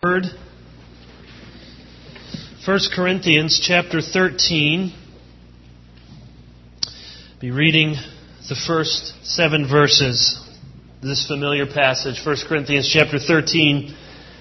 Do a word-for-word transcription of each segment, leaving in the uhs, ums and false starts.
Word. First Corinthians chapter thirteen. Be reading the first seven verses. This familiar passage, First Corinthians chapter thirteen.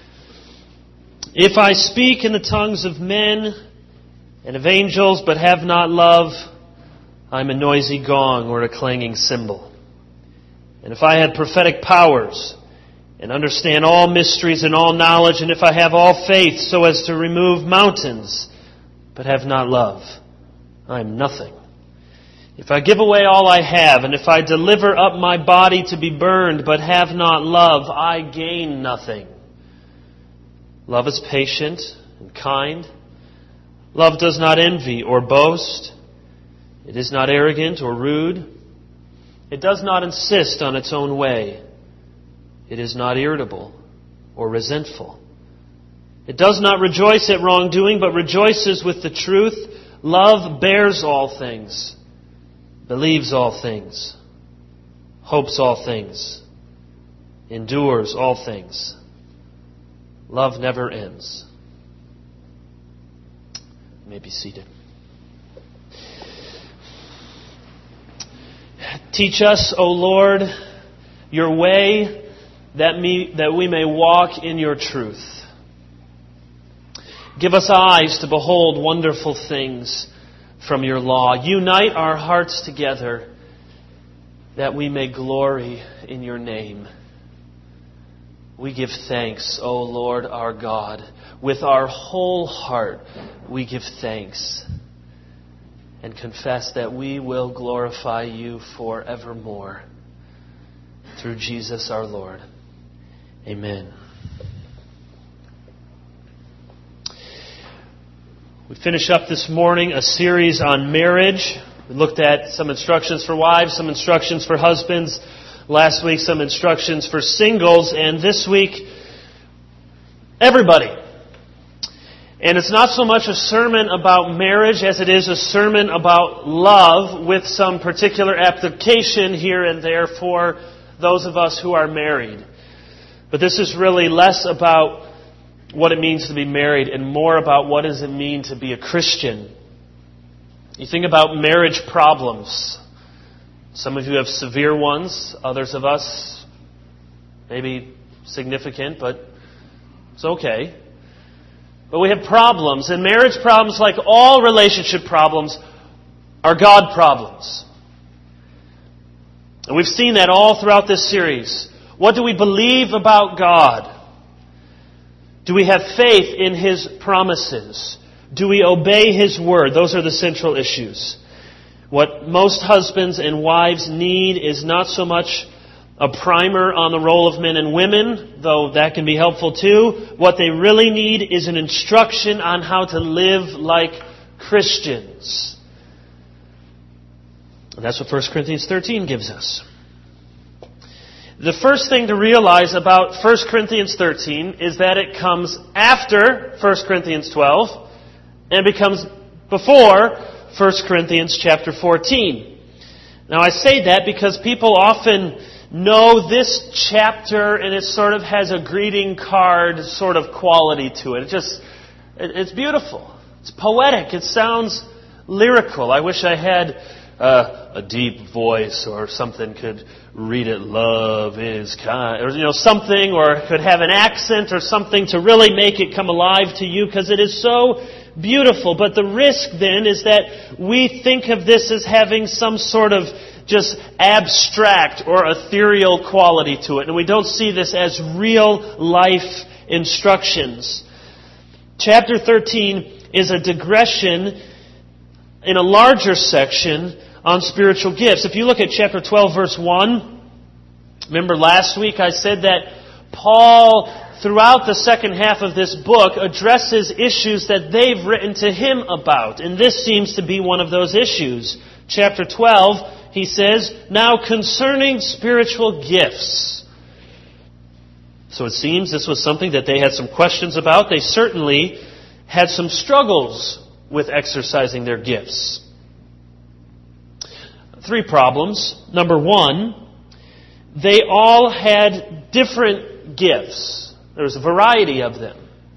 If I speak in the tongues of men and of angels, but have not love, I am a noisy gong or a clanging cymbal. And if I had prophetic powers, and understand all mysteries and all knowledge, and if I have all faith so as to remove mountains, but have not love, I am nothing. If I give away all I have, and if I deliver up my body to be burned, but have not love, I gain nothing. Love is patient and kind. Love does not envy or boast. It is not arrogant or rude. It does not insist on its own way. It is not irritable or resentful. It does not rejoice at wrongdoing, but rejoices with the truth. Love bears all things, believes all things, hopes all things, endures all things. Love never ends. You may be seated. Teach us, O Lord, your way, that me, that we may walk in your truth. Give us eyes to behold wonderful things from your law. Unite our hearts together that we may glory in your name. We give thanks, O Lord our God. With our whole heart we give thanks and confess that we will glorify you forevermore. Through Jesus our Lord. Amen. We finish up this morning a series on marriage. We looked at some instructions for wives, some instructions for husbands. Last week, some instructions for singles. And this week, everybody. And it's not so much a sermon about marriage as it is a sermon about love with some particular application here and there for those of us who are married. But this is really less about what it means to be married and more about what does it mean to be a Christian. You think about marriage problems. Some of you have severe ones. Others of us, maybe significant, but it's okay. But we have problems. And marriage problems, like all relationship problems, are God problems. And we've seen that all throughout this series. What do we believe about God? Do we have faith in His promises? Do we obey His word? Those are the central issues. What most husbands and wives need is not so much a primer on the role of men and women, though that can be helpful too. What they really need is an instruction on how to live like Christians. And that's what First Corinthians thirteen gives us. The first thing to realize about First Corinthians thirteen is that it comes after First Corinthians twelve and becomes before First Corinthians chapter fourteen. Now I say that because people often know this chapter and it sort of has a greeting card sort of quality to it. It just, it's beautiful. It's poetic. It sounds lyrical. I wish I had uh, a deep voice or something could read it, love is kind, or you know, something, or could have an accent or something to really make it come alive to you because it is so beautiful. But the risk then is that we think of this as having some sort of just abstract or ethereal quality to it. And we don't see this as real life instructions. Chapter thirteen is a digression in a larger section on spiritual gifts. If you look at chapter twelve, verse one, remember last week I said that Paul, throughout the second half of this book, addresses issues that they've written to him about. And this seems to be one of those issues. Chapter twelve, he says, now concerning spiritual gifts. So it seems this was something that they had some questions about. They certainly had some struggles with exercising their gifts. Three problems. Number one, they all had different gifts. There was a variety of them.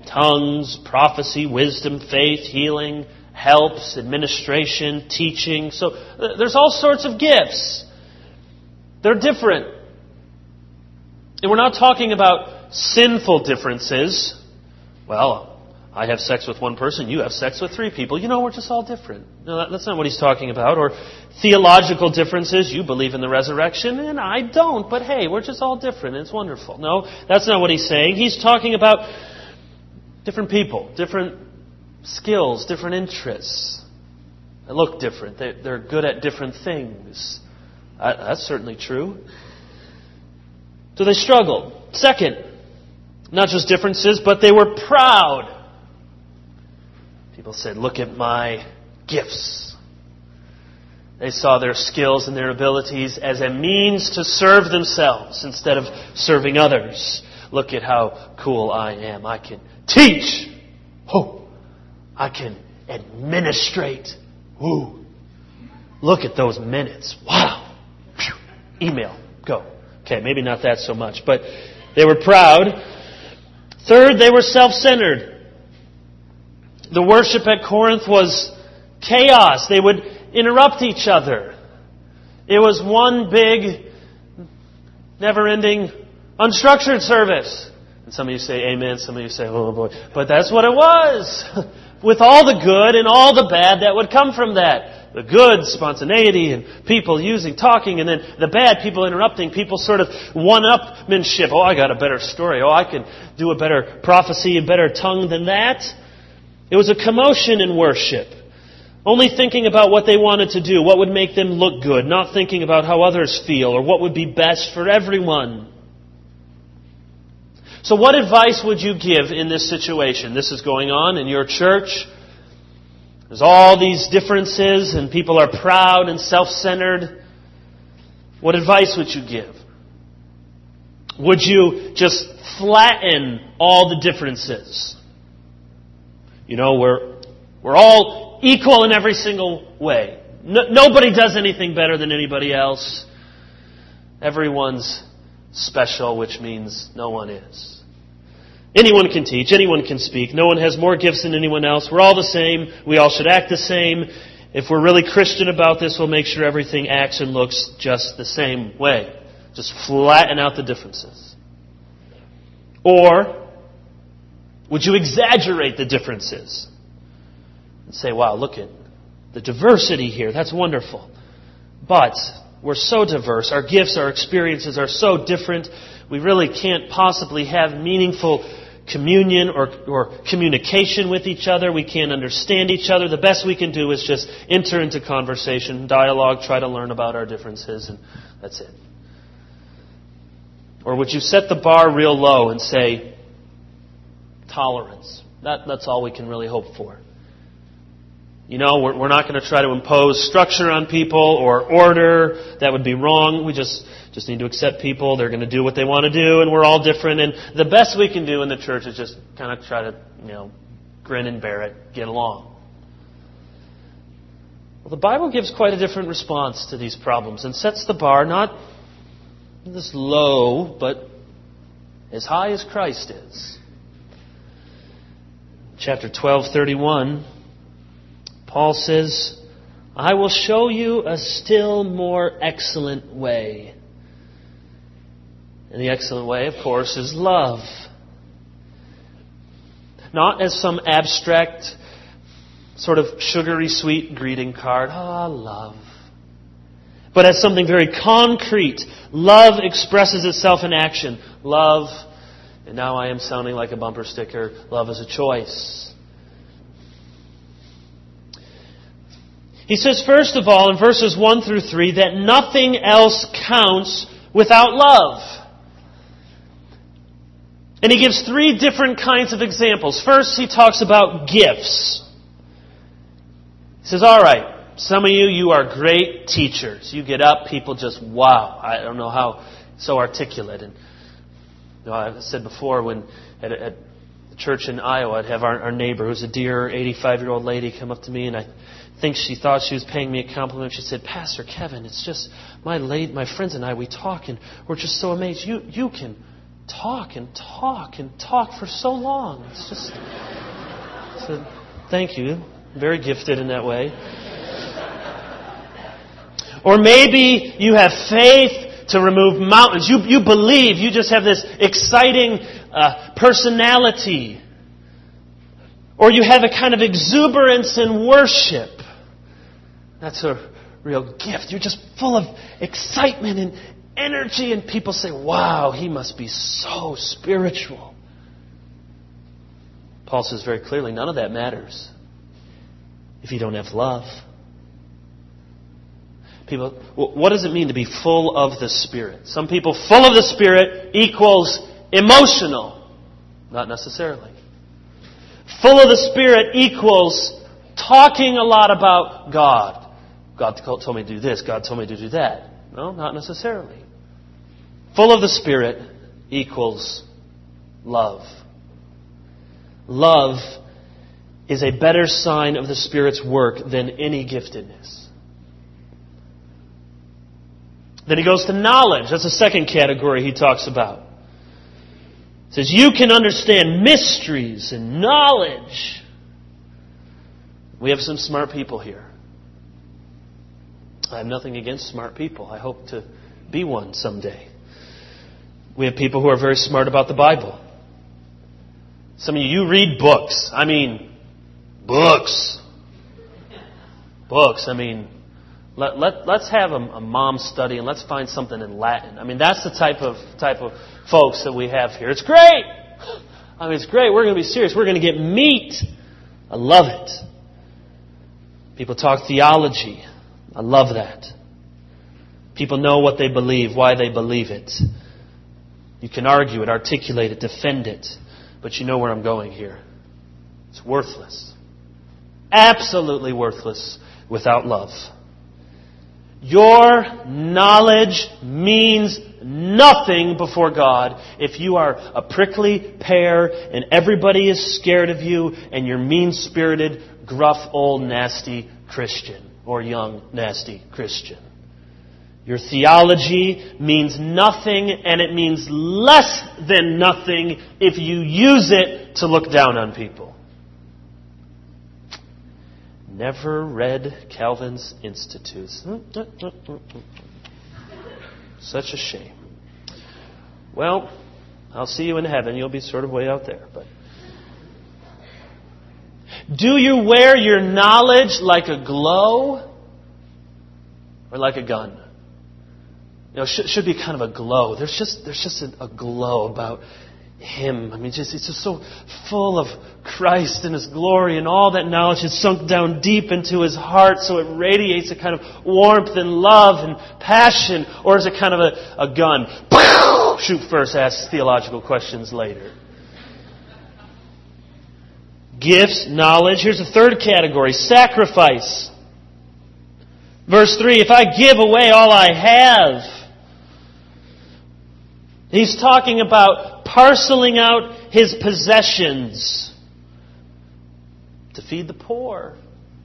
tongues, prophecy, wisdom, faith, healing, helps, administration, teaching. So uh, there's all sorts of gifts. They're different. And we're not talking about sinful differences. Well, I have sex with one person, you have sex with three people. You know, we're just all different. No, that, that's not what he's talking about. Or theological differences. You believe in the resurrection and I don't. But hey, we're just all different. It's wonderful. No, that's not what he's saying. He's talking about different people, different skills, different interests. They look different. They, they're good at different things. Uh, that's certainly true. So they struggled. Second, not just differences, but they were proud. People said, look at my gifts. They saw their skills and their abilities as a means to serve themselves instead of serving others. Look at how cool I am. I can teach. Oh, I can administrate. Ooh, look at those minutes. Wow. Phew. Email. Go. Okay, maybe not that so much, but they were proud. Third, they were self-centered. The worship at Corinth was chaos. They would interrupt each other. It was one big, never-ending, unstructured service. And some of you say amen, some of you say, oh boy. But that's what it was. With all the good and all the bad that would come from that. The good, spontaneity, and people using, talking, and then the bad, people interrupting, people sort of one-upmanship. Oh, I got a better story. Oh, I can do a better prophecy, a better tongue than that. It was a commotion in worship. Only thinking about what they wanted to do, what would make them look good, not thinking about how others feel or what would be best for everyone. So what advice would you give in this situation? This is going on in your church. There's all these differences and people are proud and self-centered. What advice would you give? Would you just flatten all the differences? You know, we're we're all equal in every single way. No, nobody does anything better than anybody else. Everyone's special, which means no one is. Anyone can teach, anyone can speak. No one has more gifts than anyone else. We're all the same. We all should act the same. If we're really Christian about this, we'll make sure everything acts and looks just the same way. Just flatten out the differences. Or would you exaggerate the differences? And say, wow, look at the diversity here. That's wonderful. But we're so diverse. Our gifts, our experiences are so different. We really can't possibly have meaningful communion or, or communication with each other. We can't understand each other. The best we can do is just enter into conversation, dialogue, try to learn about our differences, and that's it. Or would you set the bar real low and say, tolerance. That, that's all we can really hope for. You know, we're, we're not going to try to impose structure on people or order. That would be wrong. We just, just need to accept people. They're going to do what they want to do, and we're all different. And the best we can do in the church is just kind of try to, you know, grin and bear it, get along. Well, the Bible gives quite a different response to these problems and sets the bar not this low, but as high as Christ is. Chapter twelve, thirty-one, Paul says, I will show you a still more excellent way. And the excellent way, of course, is love. Not as some abstract, sort of sugary sweet greeting card. Ah, love. But as something very concrete. Love expresses itself in action. Love, and now I am sounding like a bumper sticker, love is a choice. He says, first of all, in verses one through three, that nothing else counts without love. And he gives three different kinds of examples. First, he talks about gifts. He says, all right, some of you, you are great teachers. You get up, people just, wow. I don't know how, so articulate. And you know, I've said before, when at, at the church in Iowa, I'd have our, our neighbor, who's a dear eighty-five-year-old lady, come up to me, and I think she thought she was paying me a compliment. She said, Pastor Kevin, it's just, my late, my friends and I, we talk, and we're just so amazed. You, you can talk and talk and talk for so long. It's just, so, thank you. Very gifted in that way. Or maybe you have faith to remove mountains. You, you believe. You just have this exciting uh, personality. Or you have a kind of exuberance in worship. That's a real gift. You're just full of excitement and energy, and people say, wow, he must be so spiritual. Paul says very clearly, none of that matters if you don't have love. People, what does it mean to be full of the Spirit? Some people, full of the Spirit equals emotional. Not necessarily. Full of the Spirit equals talking a lot about God. God told me to do this. God told me to do that. No, not necessarily. Full of the Spirit equals love. Love is a better sign of the Spirit's work than any giftedness. Then he goes to knowledge. That's the second category he talks about. He says, you can understand mysteries and knowledge. We have some smart people here. I have nothing against smart people. I hope to be one someday. We have people who are very smart about the Bible. Some of you, you read books. I mean, books. Books. I mean, let, let, let's have a, a mom study and let's find something in Latin. I mean, that's the type of type of folks that we have here. It's great. I mean, it's great. We're going to be serious. We're going to get meat. I love it. People talk theology. I love that. People know what they believe, why they believe it. You can argue it, articulate it, defend it. But you know where I'm going here. It's worthless. Absolutely worthless without love. Your knowledge means nothing before God if you are a prickly pear and everybody is scared of you and you're mean-spirited, gruff, old, nasty Christian. Or young, nasty Christian. Your theology means nothing, and it means less than nothing if you use it to look down on people. Never read Calvin's Institutes. Such a shame. Well, I'll see you in heaven. You'll be sort of way out there, but... Do you wear your knowledge like a glow or like a gun? You know, it should, should be kind of a glow. There's just there's just a, a glow about Him. I mean, just it's just so full of Christ and His glory, and all that knowledge is sunk down deep into his heart, so it radiates a kind of warmth and love and passion. Or is it kind of a, a gun? Shoot first, ask theological questions later. Gifts, knowledge. Here's a third category, sacrifice. Verse three, if I give away all I have. He's talking about parceling out his possessions to feed the poor.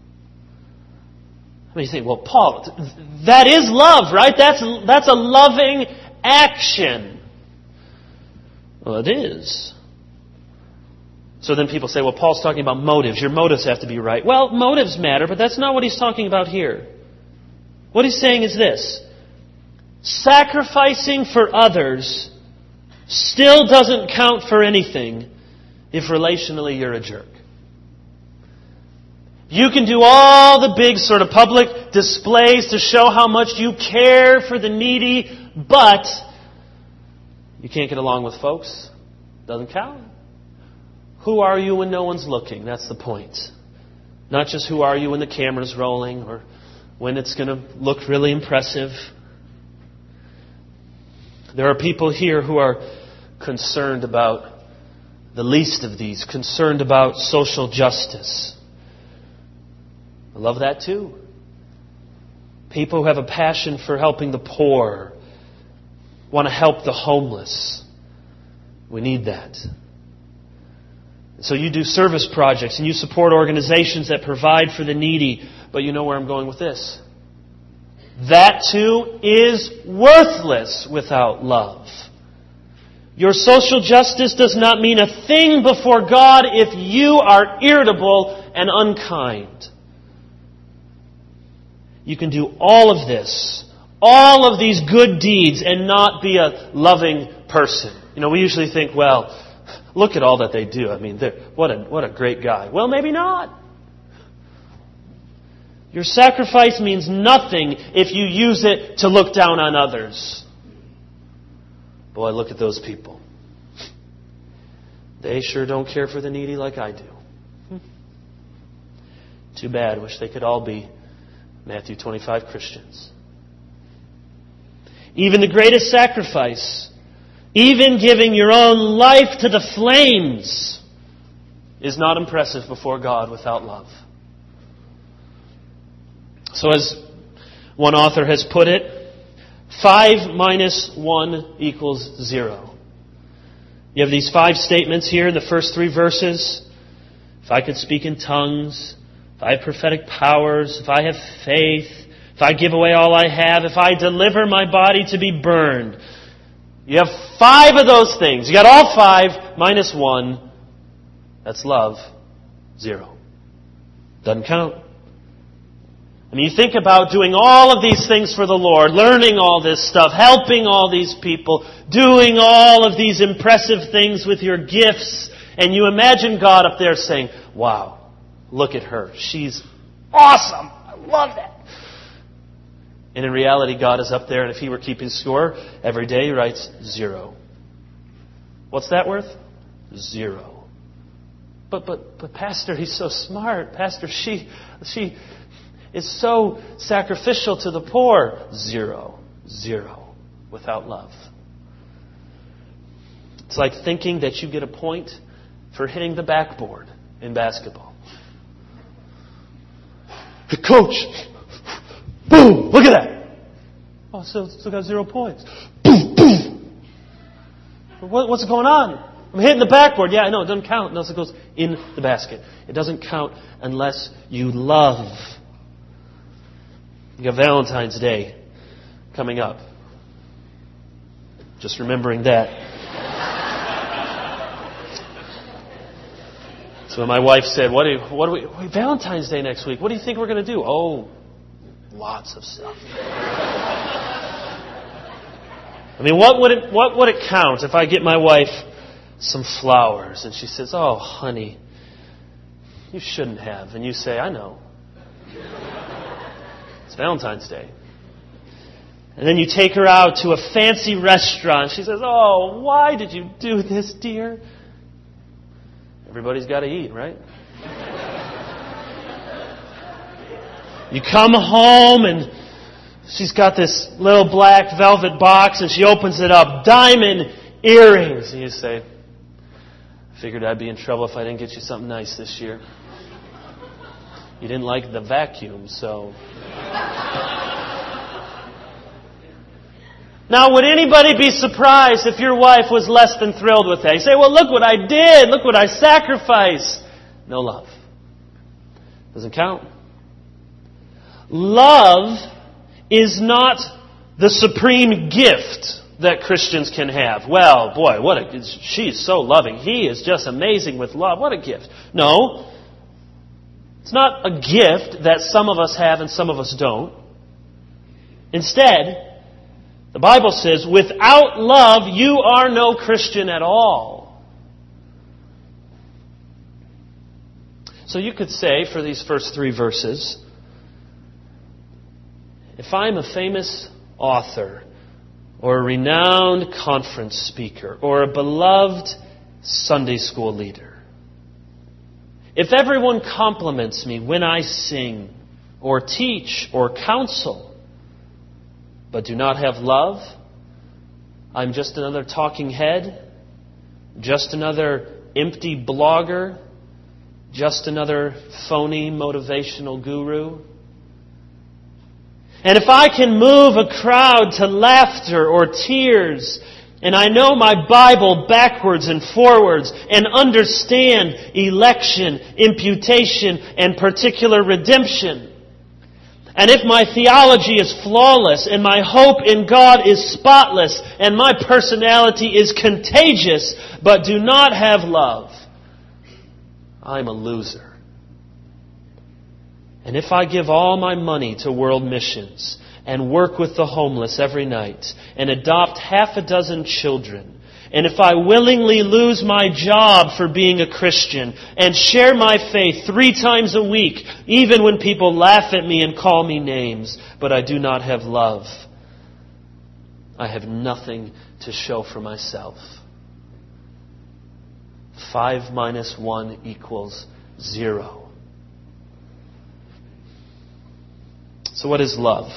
I mean, you think, well, Paul, that is love, right? That's, that's a loving action. Well, it is. So then people say, well, Paul's talking about motives. Your motives have to be right. Well, motives matter, but that's not what he's talking about here. What he's saying is this. Sacrificing for others still doesn't count for anything if relationally you're a jerk. You can do all the big sort of public displays to show how much you care for the needy, but you can't get along with folks. Doesn't count. Who are you when no one's looking? That's the point. Not just who are you when the camera's rolling or when it's going to look really impressive. There are people here who are concerned about the least of these, concerned about social justice. I love that too. People who have a passion for helping the poor, want to help the homeless. We need that. So you do service projects and you support organizations that provide for the needy. But you know where I'm going with this. That too is worthless without love. Your social justice does not mean a thing before God if you are irritable and unkind. You can do all of this, all of these good deeds, and not be a loving person. You know, we usually think, well, look at all that they do. I mean, what a, what a great guy. Well, maybe not. Your sacrifice means nothing if you use it to look down on others. Boy, look at those people. They sure don't care for the needy like I do. Too bad. Wish they could all be Matthew twenty-five Christians. Even the greatest sacrifice, even giving your own life to the flames, is not impressive before God without love. So as one author has put it, five minus one equals zero. You have these five statements here in the first three verses. If I could speak in tongues, if I have prophetic powers, if I have faith, if I give away all I have, if I deliver my body to be burned. You have five of those things. You got all five minus one. That's love. Zero. Doesn't count. I mean, you think about doing all of these things for the Lord, learning all this stuff, helping all these people, doing all of these impressive things with your gifts, and you imagine God up there saying, wow, look at her. She's awesome. I love that. And in reality, God is up there, and if He were keeping score, every day He writes zero. What's that worth? Zero. But, but, but Pastor, he's so smart. Pastor, she, she... is so sacrificial to the poor. Zero. Zero. Without love. It's like thinking that you get a point for hitting the backboard in basketball. Hey, coach! Boom! Look at that! Oh, still, still got zero points. Boom! Boom! What, what's going on? I'm hitting the backboard. Yeah, I know. It doesn't count unless it goes in the basket. It doesn't count unless you love. You got Valentine's Day coming up. Just remembering that. So my wife said, "What do you, what do we? Wait, Valentine's Day next week. What do you think we're going to do?" Oh, lots of stuff. I mean, what would it what would it count if I get my wife some flowers and she says, "Oh, honey, you shouldn't have," and you say, "I know. It's Valentine's Day." And then you take her out to a fancy restaurant. She says, "Oh, why did you do this, dear?" Everybody's got to eat, right? You come home and she's got this little black velvet box and she opens it up. Diamond earrings. And you say, "I figured I'd be in trouble if I didn't get you something nice this year. You didn't like the vacuum, so..." Now, would anybody be surprised if your wife was less than thrilled with that? You say, "Well, look what I did. Look what I sacrificed." No love. Doesn't count. Love is not the supreme gift that Christians can have. Well, boy, what a, she's so loving. He is just amazing with love. What a gift. No. It's not a gift that some of us have and some of us don't. Instead, the Bible says, without love, you are no Christian at all. So you could say, for these first three verses, if I'm a famous author, or a renowned conference speaker, or a beloved Sunday school leader, if everyone compliments me when I sing, or teach, or counsel, but do not have love, I'm just another talking head, just another empty blogger, just another phony motivational guru. And if I can move a crowd to laughter or tears, and I know my Bible backwards and forwards, and understand election, imputation, and particular redemption, And if my theology is flawless, and my hope in God is spotless, and my personality is contagious, but do not have love, I'm a loser. And if I give all my money to world missions, and work with the homeless every night, and adopt half a dozen children, and if I willingly lose my job for being a Christian and share my faith three times a week, even when people laugh at me and call me names, but I do not have love, I have nothing to show for myself. Five minus one equals zero. So what is love?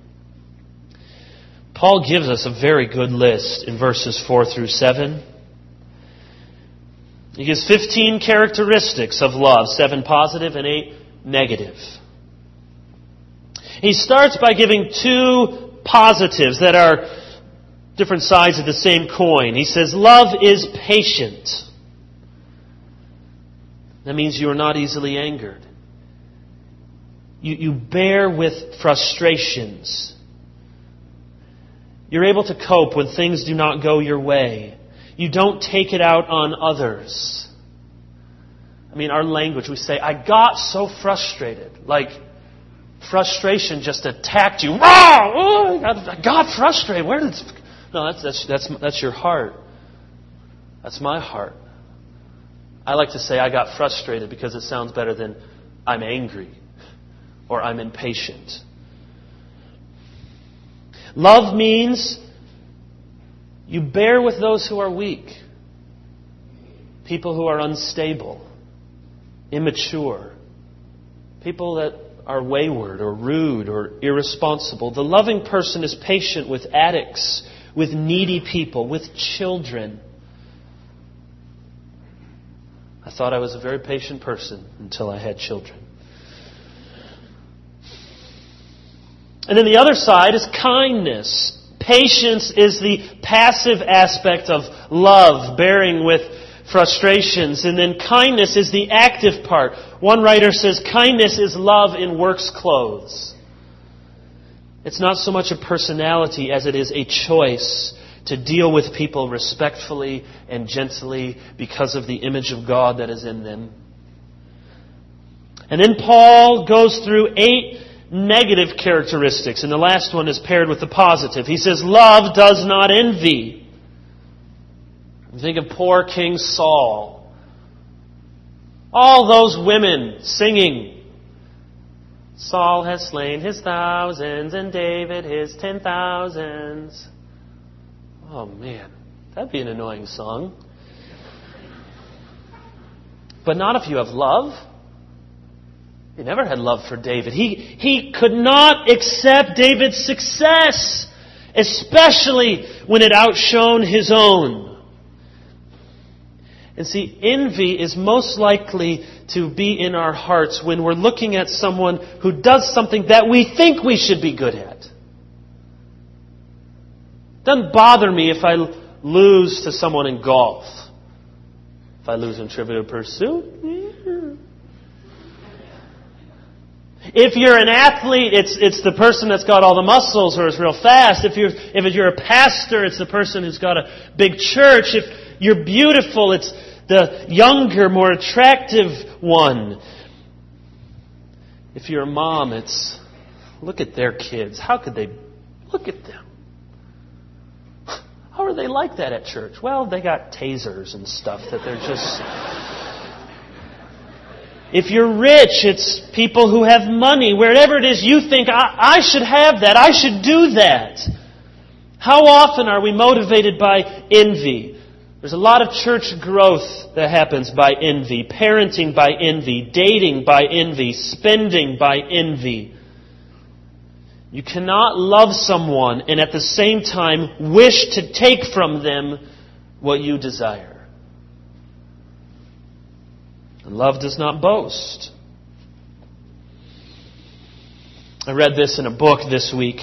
Paul gives us a very good list in verses four through seven. He gives fifteen characteristics of love, seven positive and eight negative. He starts by giving two positives that are different sides of the same coin. He says, love is patient. That means you are not easily angered. You, you bear with frustrations. You're able to cope when things do not go your way. You don't take it out on others. I mean, our language, we say, I got so frustrated. Like, frustration just attacked you. I got frustrated. Where did... No, that's, that's, that's, that's your heart. That's my heart. I like to say I got frustrated because it sounds better than I'm angry or I'm impatient. Love means you bear with those who are weak, people who are unstable, immature, people that are wayward or rude or irresponsible. The loving person is patient with addicts, with needy people, with children. I thought I was a very patient person until I had children. And then the other side is kindness. Patience is the passive aspect of love, bearing with frustrations. And then kindness is the active part. One writer says kindness is love in work's clothes. It's not so much a personality as it is a choice to deal with people respectfully and gently because of the image of God that is in them. And then Paul goes through eight negative characteristics, and the last one is paired with the positive. He says, love does not envy. Think of poor King Saul. All those women singing, Saul has slain his thousands and David his ten thousands. Oh man, that'd be an annoying song. But not if you have love. He never had love for David. He, he could not accept David's success, especially when it outshone his own. And see, envy is most likely to be in our hearts when we're looking at someone who does something that we think we should be good at. It doesn't bother me if I lose to someone in golf. If I lose in Trivial Pursuit, yeah. If you're an athlete, it's it's the person that's got all the muscles or is real fast. If you're if you're a pastor, it's the person who's got a big church. If you're beautiful, it's the younger, more attractive one. If you're a mom, it's look at their kids. How could they look at them? How are they like that at church? Well, they got tasers and stuff that they're just... If you're rich, it's people who have money. Wherever it is you think, I, I should have that. I should do that. How often are we motivated by envy? There's a lot of church growth that happens by envy. Parenting by envy. Dating by envy. Spending by envy. You cannot love someone and at the same time wish to take from them what you desire. And love does not boast. I read this in a book this week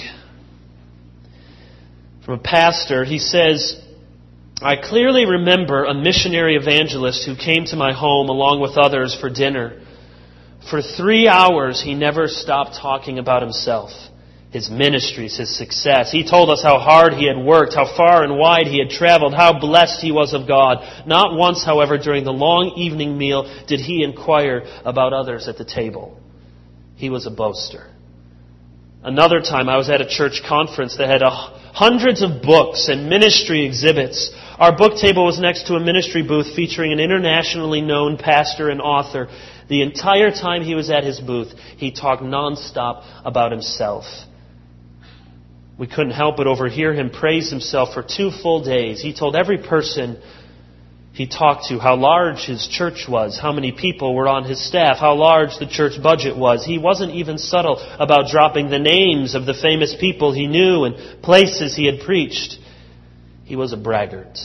from a pastor. He says, I clearly remember a missionary evangelist who came to my home along with others for dinner. For three hours, he never stopped talking about himself, his ministries, his success. He told us how hard he had worked, how far and wide he had traveled, how blessed he was of God. Not once, however, during the long evening meal did he inquire about others at the table. He was a boaster. Another time, I was at a church conference that had a, hundreds of books and ministry exhibits. Our book table was next to a ministry booth featuring an internationally known pastor and author. The entire time he was at his booth, he talked nonstop about himself. We couldn't help but overhear him praise himself for two full days. He told every person he talked to how large his church was, how many people were on his staff, how large the church budget was. He wasn't even subtle about dropping the names of the famous people he knew and places he had preached. He was a braggart.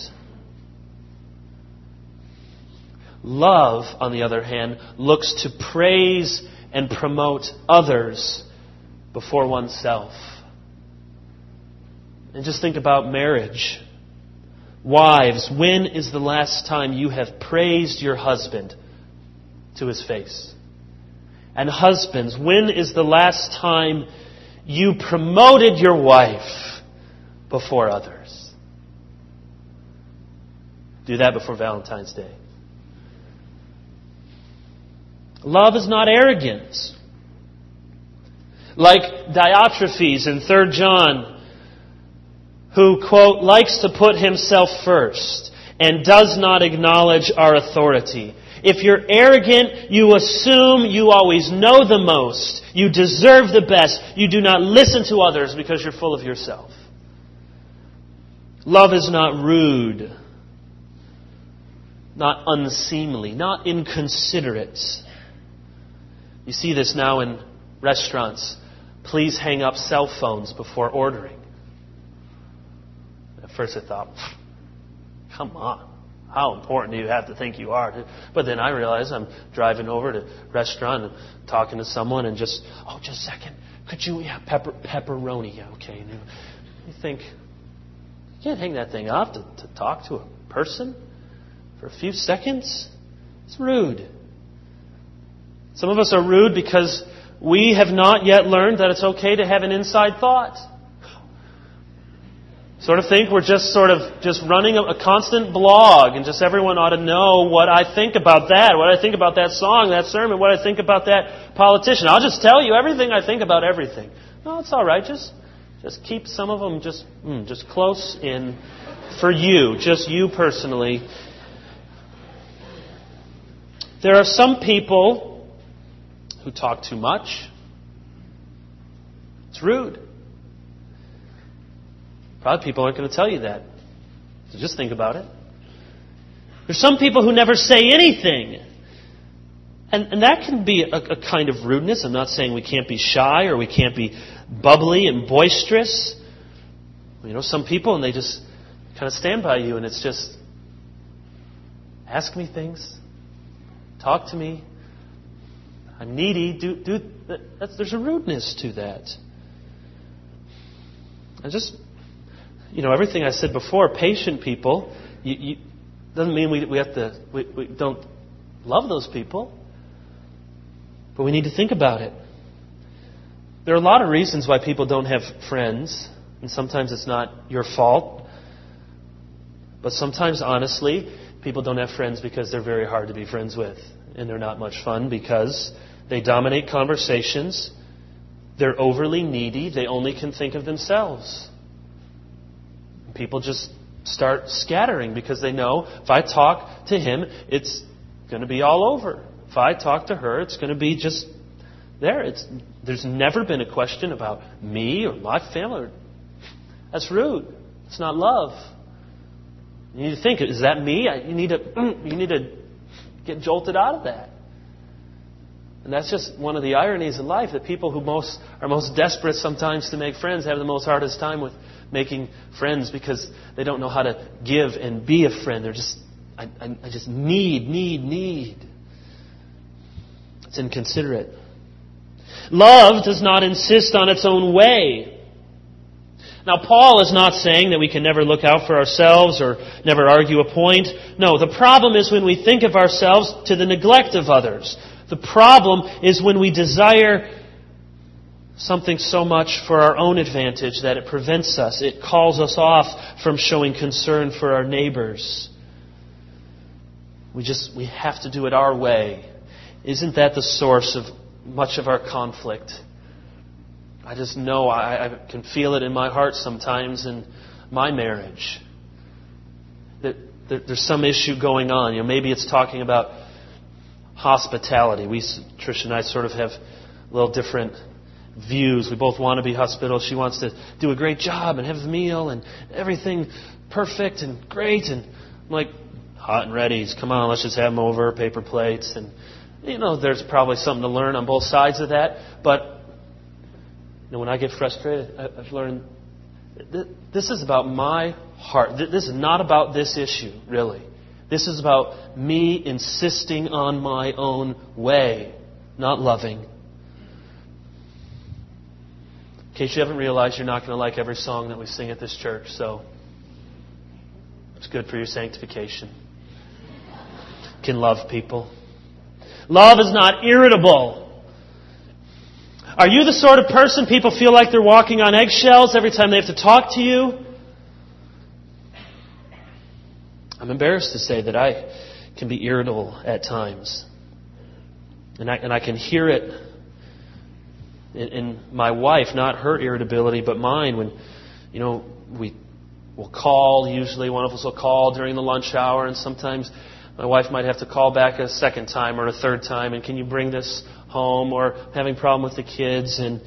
Love, on the other hand, looks to praise and promote others before oneself. And just think about marriage. Wives, when is the last time you have praised your husband to his face? And husbands, when is the last time you promoted your wife before others? Do that before Valentine's Day. Love is not arrogance. Like Diotrephes in Third John, who, quote, likes to put himself first and does not acknowledge our authority. If you're arrogant, you assume you always know the most. You deserve the best. You do not listen to others because you're full of yourself. Love is not rude, not unseemly, not inconsiderate. You see this now in restaurants. Please hang up cell phones before ordering. At first I thought, come on, how important do you have to think you are? But then I realized I'm driving over to a restaurant and talking to someone and just, oh, just a second, could you, yeah, pepper, pepperoni, yeah, okay. And you think, you can't hang that thing up to, to talk to a person for a few seconds? It's rude. Some of us are rude because we have not yet learned that it's okay to have an inside thought. Sort of think we're just sort of just running a, a constant blog and just everyone ought to know what I think about that, what I think about that song, that sermon, what I think about that politician. I'll just tell you everything I think about everything. No, it's all right. Just just keep some of them just mm, just close in for you, just you personally. There are some people who talk too much. It's rude. Probably people aren't going to tell you that. So just think about it. There's some people who never say anything. And, and that can be a, a kind of rudeness. I'm not saying we can't be shy or we can't be bubbly and boisterous. You know, some people, and they just kind of stand by you and it's just, ask me things. Talk to me. I'm needy. Do, do, that's, there's a rudeness to that. I just, you know, everything I said before, patient people, you, you, doesn't mean we, we have to, we, we don't love those people. But we need to think about it. There are a lot of reasons why people don't have friends. And sometimes it's not your fault. But sometimes, honestly, people don't have friends because they're very hard to be friends with. And they're not much fun because they dominate conversations. They're overly needy. They only can think of themselves. People just start scattering because they know if I talk to him, it's going to be all over. If I talk to her, it's going to be just there. It's, there's never been a question about me or my family. That's rude. It's not love. You need to think, is that me? You need to, you need to get jolted out of that. And that's just one of the ironies of life, that people who most are most desperate sometimes to make friends have the most hardest time with making friends because they don't know how to give and be a friend. They're just, I, I, I just need, need, need. It's inconsiderate. Love does not insist on its own way. Now, Paul is not saying that we can never look out for ourselves or never argue a point. No, the problem is when we think of ourselves to the neglect of others. The problem is when we desire something so much for our own advantage that it prevents us. It calls us off from showing concern for our neighbors. We just, we have to do it our way. Isn't that the source of much of our conflict? I just know, I, I can feel it in my heart sometimes in my marriage. That, that there's some issue going on. You know, maybe it's talking about hospitality. We, Trish and I, sort of have a little different views. We both want to be hospitable. She wants to do a great job and have a meal and everything perfect and great. And I'm like, hot and ready. Come on, let's just have them over, paper plates. And, you know, there's probably something to learn on both sides of that. But you know, when I get frustrated, I've learned this is about my heart. This is not about this issue, really. This is about me insisting on my own way, not loving. In case you haven't realized, you're not going to like every song that we sing at this church, so it's good for your sanctification. You can love people. Love is not irritable. Are you the sort of person people feel like they're walking on eggshells every time they have to talk to you? I'm embarrassed to say that I can be irritable at times. And I, and I can hear it in, in my wife, not her irritability, but mine. When, you know, we will call, usually one of us will call during the lunch hour, and sometimes my wife might have to call back a second time or a third time, and can you bring this home, or having a problem with the kids, and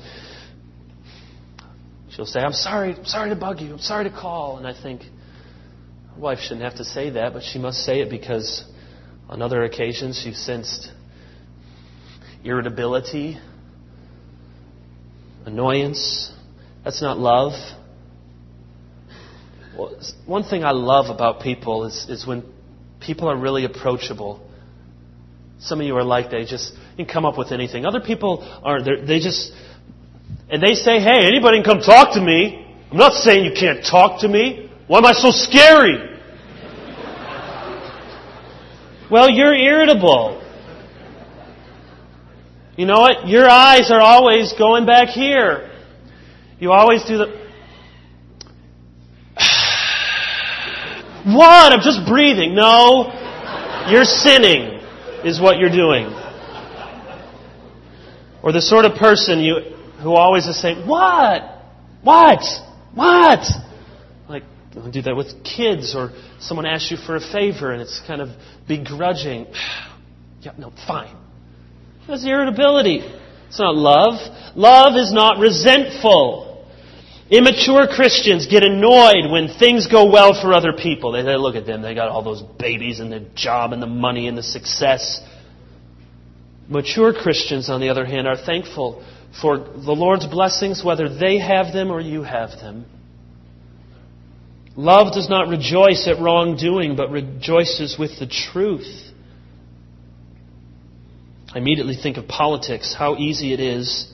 she'll say, I'm sorry, I'm sorry to bug you, I'm sorry to call. And I think, my wife shouldn't have to say that, but she must say it because on other occasions she's sensed irritability, annoyance. That's not love. Well, one thing I love about people is, is when people are really approachable. Some of you are like, they just you can come up with anything. Other people aren't. They're, they just, and they say, hey, anybody can come talk to me. I'm not saying you can't talk to me. Why am I so scary? Well, you're irritable. You know what? Your eyes are always going back here. You always do the... What? I'm just breathing. No. You're sinning is what you're doing. Or the sort of person you who always is saying, what? What? What? Like, I do that with kids, or someone asks you for a favor and it's kind of begrudging. Yeah, no, fine. That's irritability. It's not love. Love is not resentful. Immature Christians get annoyed when things go well for other people. They, they look at them. They got all those babies and the job and the money and the success. Mature Christians, on the other hand, are thankful for the Lord's blessings, whether they have them or you have them. Love does not rejoice at wrongdoing, but rejoices with the truth. I immediately think of politics, how easy it is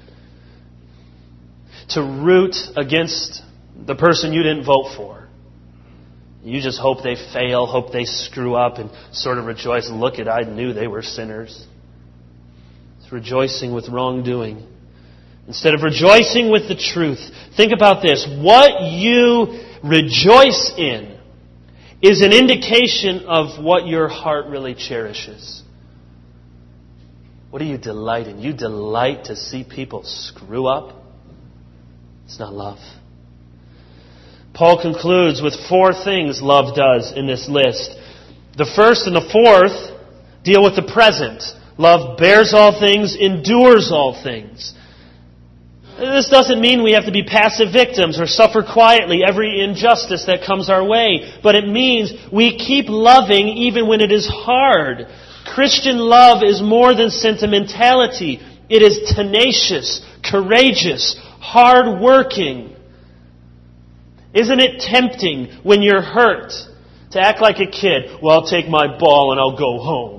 to root against the person you didn't vote for. You just hope they fail, hope they screw up, and sort of rejoice. Look at, I knew they were sinners. It's rejoicing with wrongdoing instead of rejoicing with the truth. Think about this. What you rejoice in is an indication of what your heart really cherishes. What do you delight in? You delight to see people screw up? It's not love. Paul concludes with four things love does in this list. The first and the fourth deal with the present. Love bears all things, endures all things. This doesn't mean we have to be passive victims or suffer quietly every injustice that comes our way. But it means we keep loving even when it is hard. Christian love is more than sentimentality. It is tenacious, courageous, hard-working. Isn't it tempting when you're hurt to act like a kid? Well, I'll take my ball and I'll go home.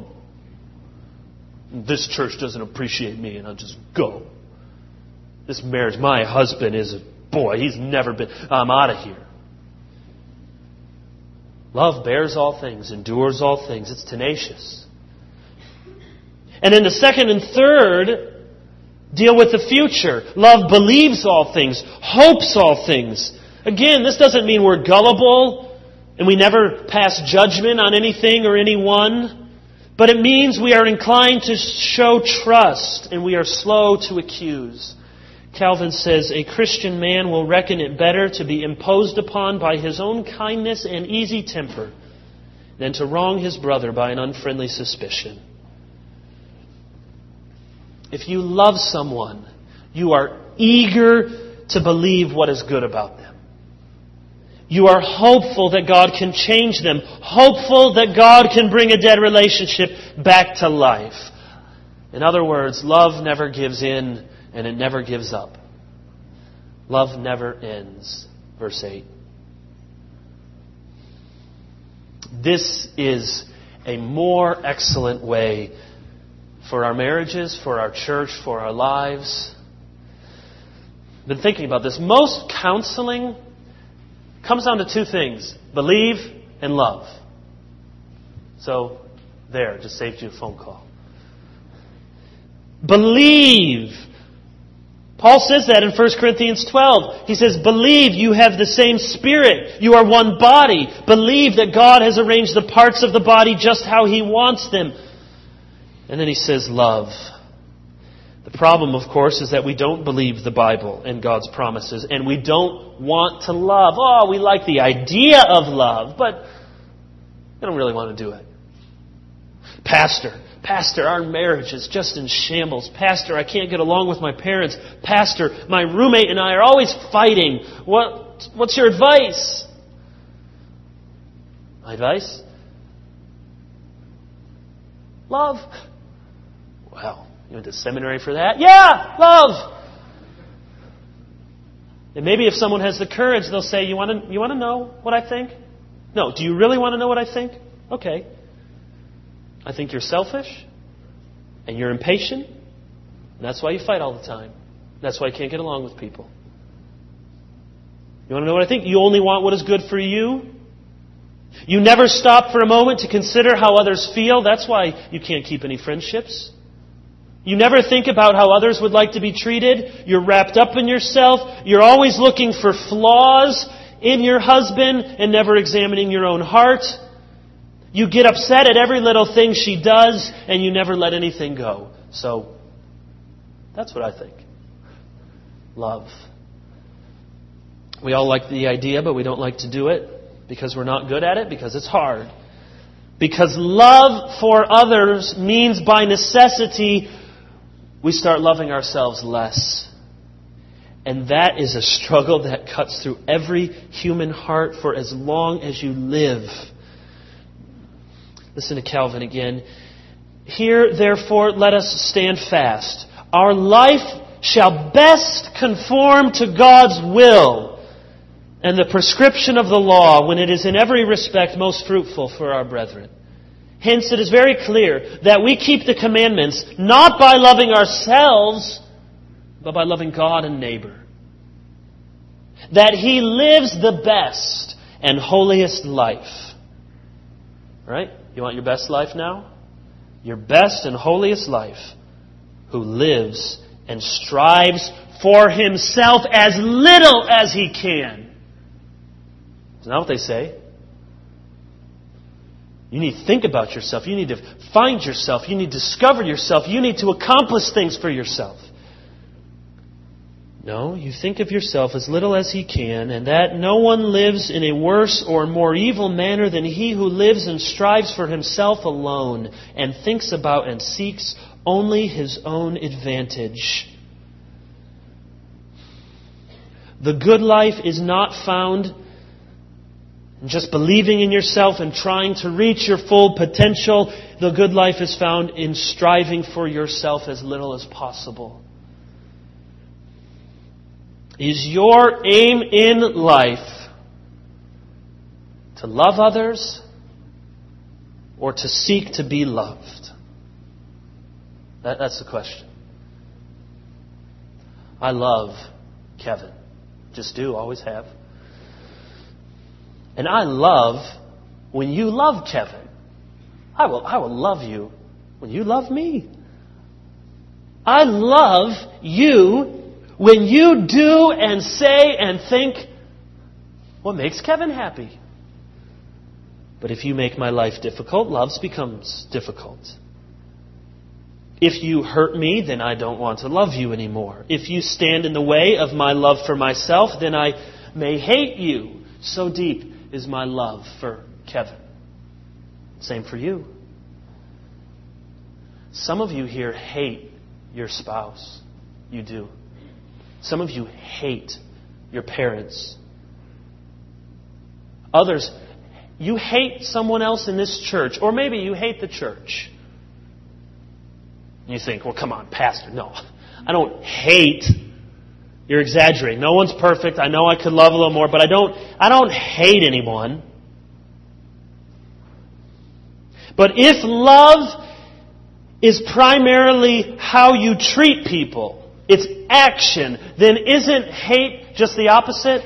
This church doesn't appreciate me and I'll just go. This marriage, my husband is a boy. He's never been... I'm out of here. Love bears all things, endures all things. It's tenacious. And then the second and third deal with the future. Love believes all things, hopes all things. Again, this doesn't mean we're gullible and we never pass judgment on anything or anyone. But it means we are inclined to show trust and we are slow to accuse. Calvin says, a Christian man will reckon it better to be imposed upon by his own kindness and easy temper than to wrong his brother by an unfriendly suspicion. If you love someone, you are eager to believe what is good about them. You are hopeful that God can change them. Hopeful that God can bring a dead relationship back to life. In other words, love never gives in and it never gives up. Love never ends. Verse eight. This is a more excellent way for our marriages, for our church, for our lives. I've been thinking about this. Most counseling comes down to two things. Believe and love. So, there, just saved you a phone call. Believe. Paul says that in First Corinthians twelve. He says, believe you have the same Spirit. You are one body. Believe that God has arranged the parts of the body just how He wants them. And then he says, love. The problem, of course, is that we don't believe the Bible and God's promises. And we don't want to love. Oh, we like the idea of love, but we don't really want to do it. Pastor, Pastor, our marriage is just in shambles. Pastor, I can't get along with my parents. Pastor, my roommate and I are always fighting. What, what's your advice? My advice? Love. Well, you went to seminary for that? Yeah, love. And maybe if someone has the courage, they'll say, you want to, you want to know what I think? No, do you really want to know what I think? Okay. I think you're selfish and you're impatient. And that's why you fight all the time. That's why you can't get along with people. You want to know what I think? You only want what is good for you. You never stop for a moment to consider how others feel. That's why you can't keep any friendships. You never think about how others would like to be treated. You're wrapped up in yourself. You're always looking for flaws in your husband and never examining your own heart. You get upset at every little thing she does and you never let anything go. So, that's what I think. Love. We all like the idea, but we don't like to do it because we're not good at it, because it's hard. Because love for others means by necessity we start loving ourselves less. And that is a struggle that cuts through every human heart for as long as you live. Listen to Calvin again. Here, therefore, let us stand fast. Our life shall best conform to God's will and the prescription of the law when it is in every respect most fruitful for our brethren. Hence, it is very clear that we keep the commandments not by loving ourselves, but by loving God and neighbor. That He lives the best and holiest life. Right? You want your best life now? Your best and holiest life. Who lives and strives for himself as little as he can. Isn't that what they say? You need to think about yourself. You need to find yourself. You need to discover yourself. You need to accomplish things for yourself. No, you think of yourself as little as he can, and that no one lives in a worse or more evil manner than he who lives and strives for himself alone, and thinks about and seeks only his own advantage. The good life is not found in just believing in yourself and trying to reach your full potential. The good life is found in striving for yourself as little as possible. Is your aim in life to love others or to seek to be loved? That, that's the question. I love Kevin. Just do, always have. And I love when you love Kevin. I will, I will love you when you love me. I love you when you do and say and think what makes Kevin happy. But if you make my life difficult, love becomes difficult. If you hurt me, then I don't want to love you anymore. If you stand in the way of my love for myself, then I may hate you. So deep is my love for Kevin. Same for you. Some of you here hate your spouse. You do. Some of you hate your parents. Others, you hate someone else in this church, or maybe you hate the church. You think, well, come on, Pastor. No, I don't hate. You're exaggerating. No one's perfect. I know I could love a little more, but I don't, I don't hate anyone. But if love is primarily how you treat people, it's action, then isn't hate just the opposite?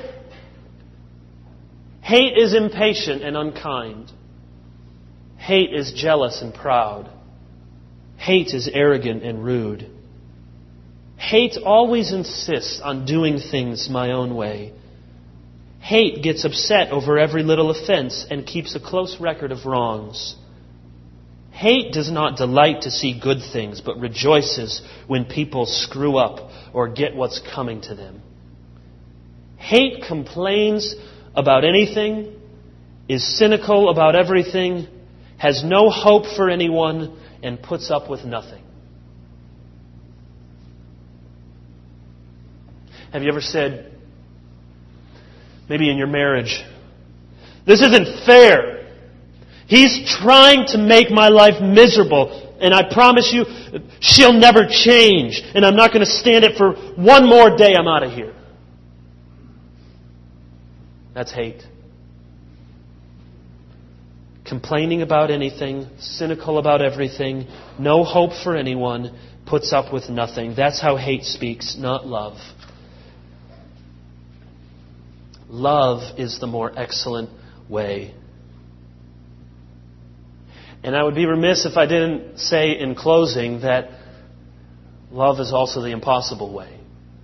Hate is impatient and unkind. Hate is jealous and proud. Hate is arrogant and rude. Hate always insists on doing things my own way. Hate gets upset over every little offense and keeps a close record of wrongs. Hate does not delight to see good things, but rejoices when people screw up or get what's coming to them. Hate complains about anything, is cynical about everything, has no hope for anyone, and puts up with nothing. Have you ever said, maybe in your marriage, this isn't fair. He's trying to make my life miserable, and I promise you, she'll never change, and I'm not going to stand it for one more day. I'm out of here. That's hate. Complaining about anything, cynical about everything, no hope for anyone, puts up with nothing. That's how hate speaks, not love. Love is the more excellent way. And I would be remiss if I didn't say in closing that love is also the impossible way.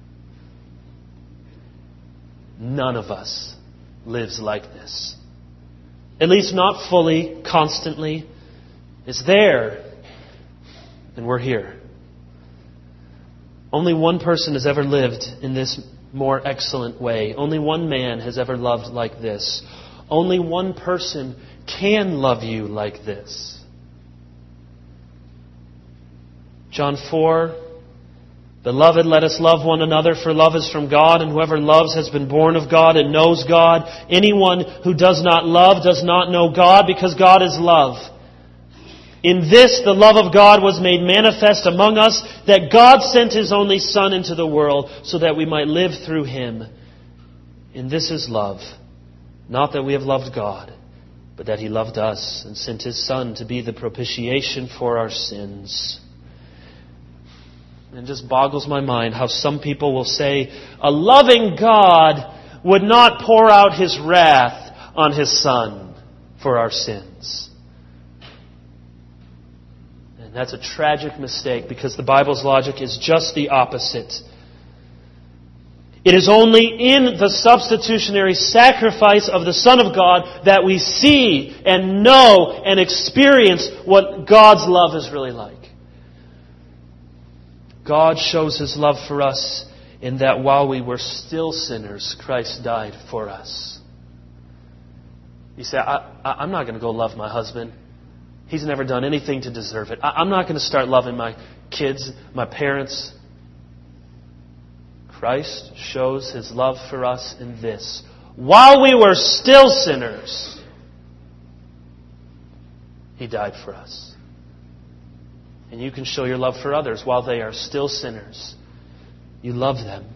None of us lives like this. At least not fully, constantly. It's there, and we're here. Only one person has ever lived in this more excellent way. Only one man has ever loved like this. Only one person can love you like this. John four, Beloved, let us love one another, for love is from God, and whoever loves has been born of God and knows God. Anyone who does not love does not know God, because God is love. In this, the love of God was made manifest among us, that God sent His only Son into the world, so that we might live through Him. And this is love, not that we have loved God, but that He loved us and sent His Son to be the propitiation for our sins. It just boggles my mind how some people will say a loving God would not pour out His wrath on His Son for our sins. And that's a tragic mistake, because the Bible's logic is just the opposite. It is only in the substitutionary sacrifice of the Son of God that we see and know and experience what God's love is really like. God shows His love for us in that while we were still sinners, Christ died for us. You say, I, I, I'm not going to go love my husband. He's never done anything to deserve it. I, I'm not going to start loving my kids, my parents. Christ shows His love for us in this. While we were still sinners, He died for us. And you can show your love for others while they are still sinners. You love them.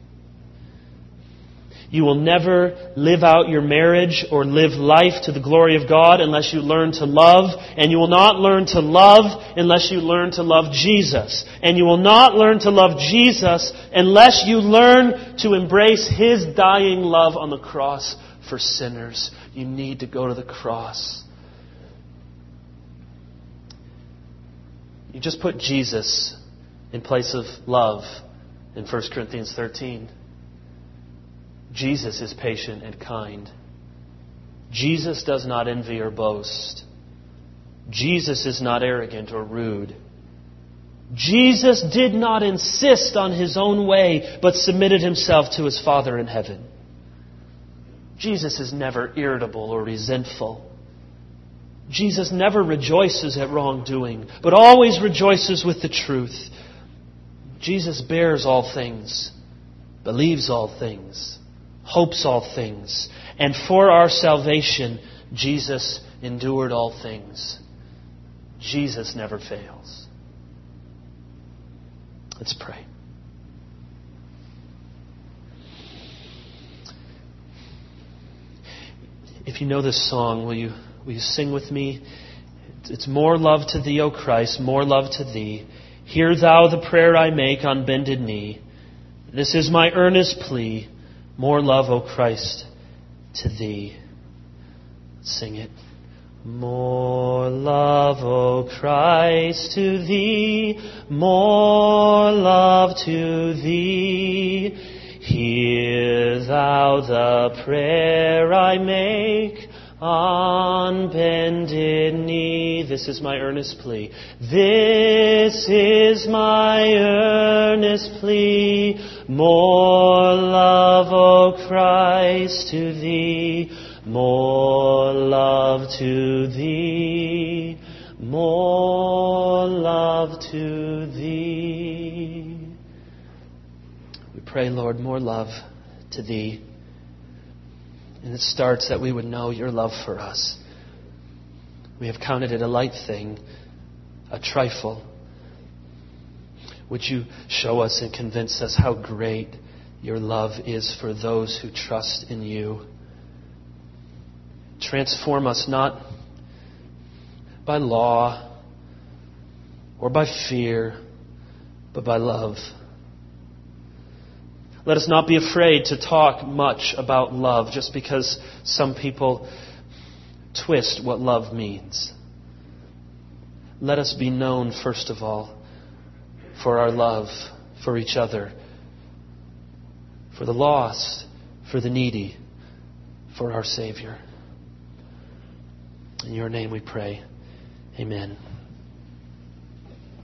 You will never live out your marriage or live life to the glory of God unless you learn to love. And you will not learn to love unless you learn to love Jesus. And you will not learn to love Jesus unless you learn to embrace His dying love on the cross for sinners. You need to go to the cross. You just put Jesus in place of love in First Corinthians thirteen. Jesus is patient and kind. Jesus does not envy or boast. Jesus is not arrogant or rude. Jesus did not insist on His own way, but submitted Himself to His Father in heaven. Jesus is never irritable or resentful. Jesus never rejoices at wrongdoing, but always rejoices with the truth. Jesus bears all things, believes all things, hopes all things, and for our salvation, Jesus endured all things. Jesus never fails. Let's pray. If you know this song, will you will you sing with me? It's more love to Thee, O Christ, more love to Thee. Hear Thou the prayer I make on bended knee. This is my earnest plea. More love, O Christ, to Thee. Sing it. More love, O Christ, to Thee, more love to Thee. Hear Thou the prayer I make on bended knee. This is my earnest plea. This is my earnest plea. More love, O Christ, to Thee. More love to Thee, more love to Thee. We pray, Lord, more love to Thee. And it starts that we would know Your love for us. We have counted it a light thing, a trifle. Would You show us and convince us how great Your love is for those who trust in You. Transform us not by law or by fear, but by love. Let us not be afraid to talk much about love just because some people twist what love means. Let us be known, first of all, for our love for each other, for the lost, for the needy, for our Savior. In Your name we pray. Amen.